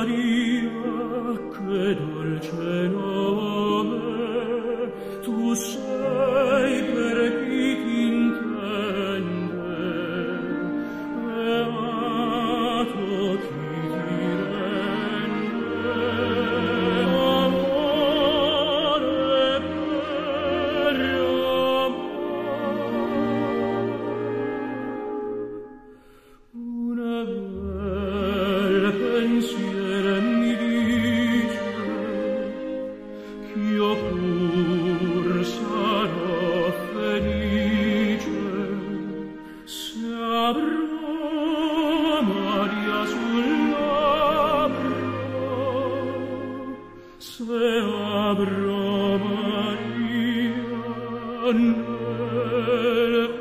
che dolce nome tu sei per chi ti intende, beato chi ti rende amore per amore. Una bel pensiero mi dice ch'io pur sarò felice se avrò Maria sul labbro, se avrò Maria nel cuore.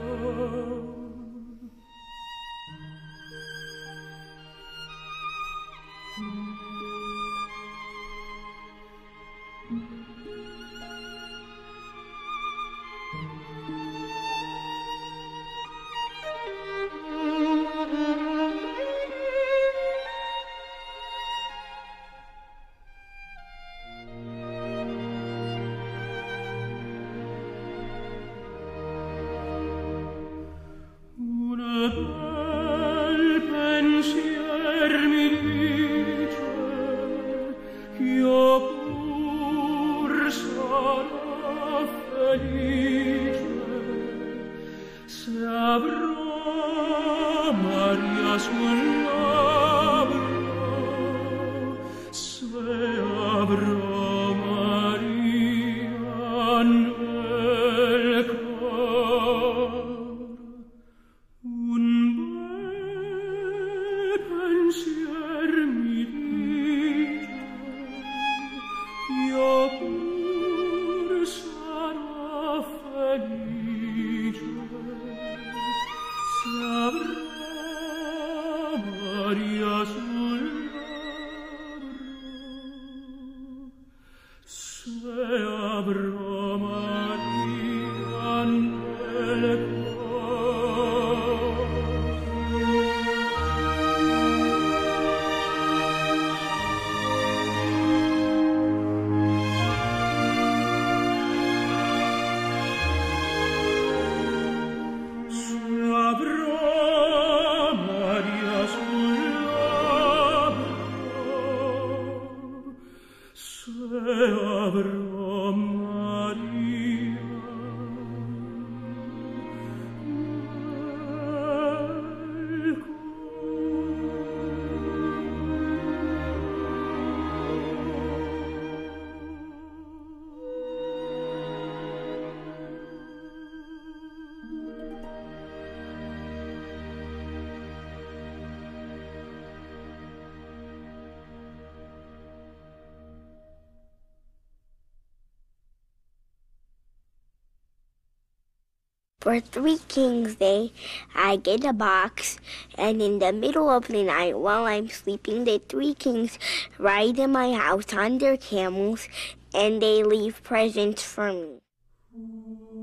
Una bel pensier mi dice ch'io pur sarò felice se avrò Maria sul labbro, se avrò Maria nel cuore. Un bel pensier mi dice io pur sarò felice se avrò Maria sul labbro, se avrò Maria nel cuore. Avrò Maria nel For Three Kings Day, I get a box, and in the middle of the night while I'm sleeping, the three kings ride in my house on their camels, and they leave presents for me.